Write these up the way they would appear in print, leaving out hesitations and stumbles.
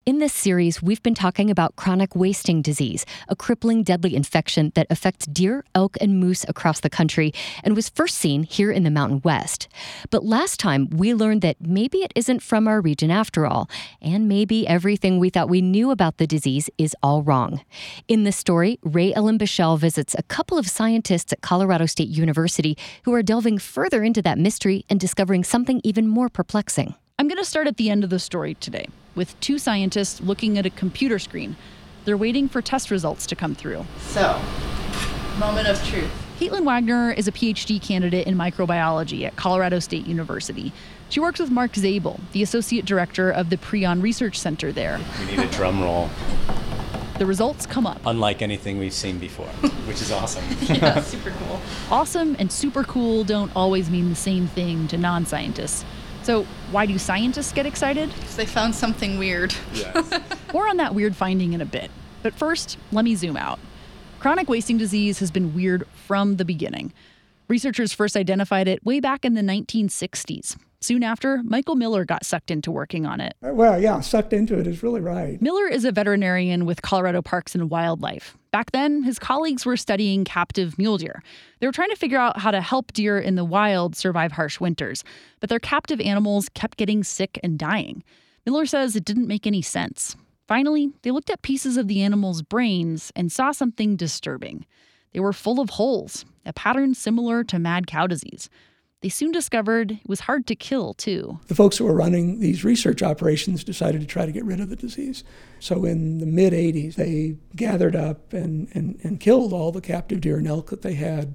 In this series, we've been talking about chronic wasting disease, a crippling, deadly infection that affects deer, elk, and moose across the country and was first seen here in the Mountain West. But last time, we learned that maybe it isn't from our region after all, and maybe everything we thought we knew about the disease is all wrong. In this story, Ray Ellen Bichelle visits a couple of scientists at Colorado State University who are delving further into that mystery and discovering something even more perplexing. I'm going to start at the end of the story today, with two scientists looking at a computer screen. They're waiting for test results to come through. So, moment of truth. Caitlin Wagner is a PhD candidate in microbiology at Colorado State University. She works with Mark Zabel, the associate director of the Prion Research Center there. We need a drum roll. The results come up. Unlike anything we've seen before, which is awesome. Yeah, super cool. Awesome and super cool don't always mean the same thing to non-scientists. So why do scientists get excited? Because they found something weird. Yes. More on that weird finding in a bit. But first, let me zoom out. Chronic wasting disease has been weird from the beginning. Researchers first identified it way back in the 1960s. Soon after, Michael Miller got sucked into working on it. Well, yeah, sucked into it is really right. Miller is a veterinarian with Colorado Parks and Wildlife. Back then, his colleagues were studying captive mule deer. They were trying to figure out how to help deer in the wild survive harsh winters, but their captive animals kept getting sick and dying. Miller says it didn't make any sense. Finally, they looked at pieces of the animals' brains and saw something disturbing. They were full of holes, a pattern similar to mad cow disease. They soon discovered it was hard to kill, too. The folks who were running these research operations decided to try to get rid of the disease. So in the mid-'80s, they gathered up and killed all the captive deer and elk that they had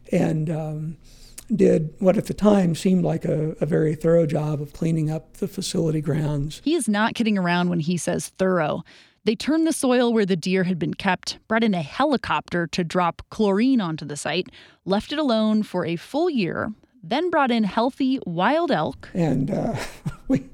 and did what at the time seemed like a very thorough job of cleaning up the facility grounds. He is not kidding around when he says thorough. They turned the soil where the deer had been kept, brought in a helicopter to drop chlorine onto the site, left it alone for a full year, then brought in healthy wild elk. And we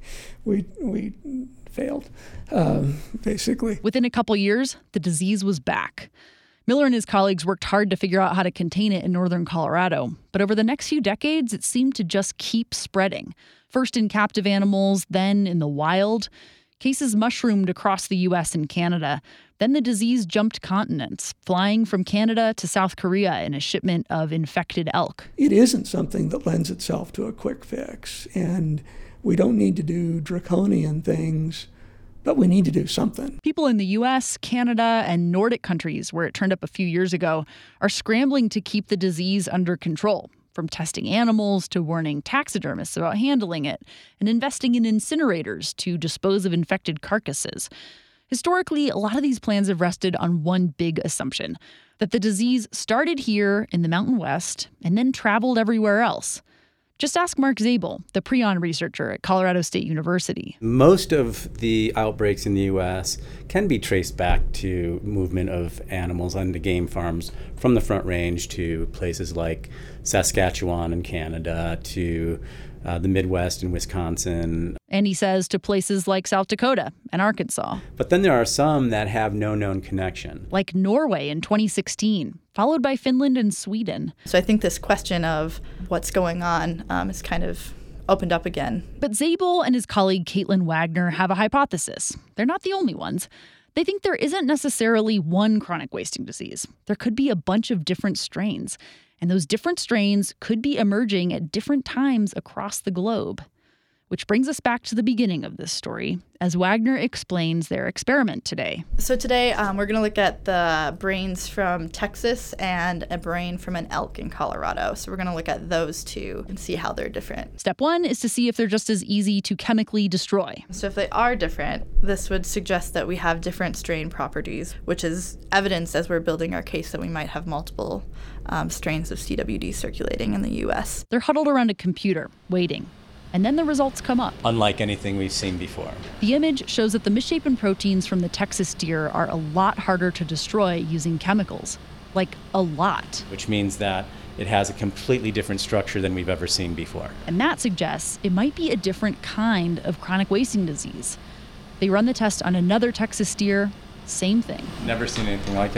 failed, basically. Within a couple years, the disease was back. Miller and his colleagues worked hard to figure out how to contain it in northern Colorado. But over the next few decades, it seemed to just keep spreading. First in captive animals, then in the wild. Cases mushroomed across the U.S. and Canada. Then the disease jumped continents, flying from Canada to South Korea in a shipment of infected elk. It isn't something that lends itself to a quick fix, and we don't need to do draconian things, but we need to do something. People in the U.S., Canada, and Nordic countries, where it turned up a few years ago, are scrambling to keep the disease under control, from testing animals to warning taxidermists about handling it, and investing in incinerators to dispose of infected carcasses. Historically, a lot of these plans have rested on one big assumption, that the disease started here in the Mountain West and then traveled everywhere else. Just ask Mark Zabel, the Prion researcher at Colorado State University. Most of the outbreaks in the U.S. can be traced back to movement of animals onto game farms from the Front Range to places like Saskatchewan in Canada to the Midwest in Wisconsin. And he says to places like South Dakota and Arkansas. But then there are some that have no known connection. Like Norway in 2016, followed by Finland and Sweden. So I think this question of what's going on is kind of opened up again. But Zabel and his colleague Caitlin Wagner have a hypothesis. They're not the only ones. They think there isn't necessarily one chronic wasting disease. There could be a bunch of different strains. And those different strains could be emerging at different times across the globe. Which brings us back to the beginning of this story, as Wagner explains their experiment today. So today we're going to look at the brains from Texas and a brain from an elk in Colorado. So we're going to look at those two and see how they're different. Step one is to see if they're just as easy to chemically destroy. So if they are different, this would suggest that we have different strain properties, which is evidence as we're building our case that we might have multiple strains of CWD circulating in the U.S. They're huddled around a computer, waiting. And then the results come up. Unlike anything we've seen before. The image shows that the misshapen proteins from the Texas deer are a lot harder to destroy using chemicals. Like, a lot. Which means that it has a completely different structure than we've ever seen before. And that suggests it might be a different kind of chronic wasting disease. They run the test on another Texas deer, same thing. Never seen anything like it. I know.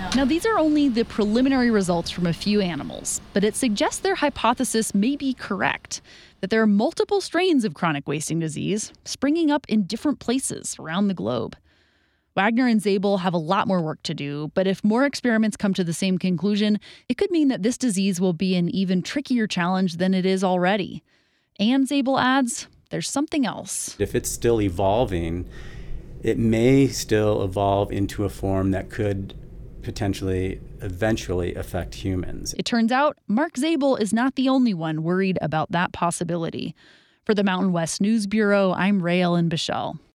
Now, these are only the preliminary results from a few animals, but it suggests their hypothesis may be correct, that there are multiple strains of chronic wasting disease springing up in different places around the globe. Wagner and Zabel have a lot more work to do, but if more experiments come to the same conclusion, it could mean that this disease will be an even trickier challenge than it is already. And Zabel adds, there's something else. If it's still evolving, it may still evolve into a form that could potentially eventually affect humans. It turns out Mark Zabel is not the only one worried about that possibility. For the Mountain West News Bureau, I'm Rae Ellen Bichelle.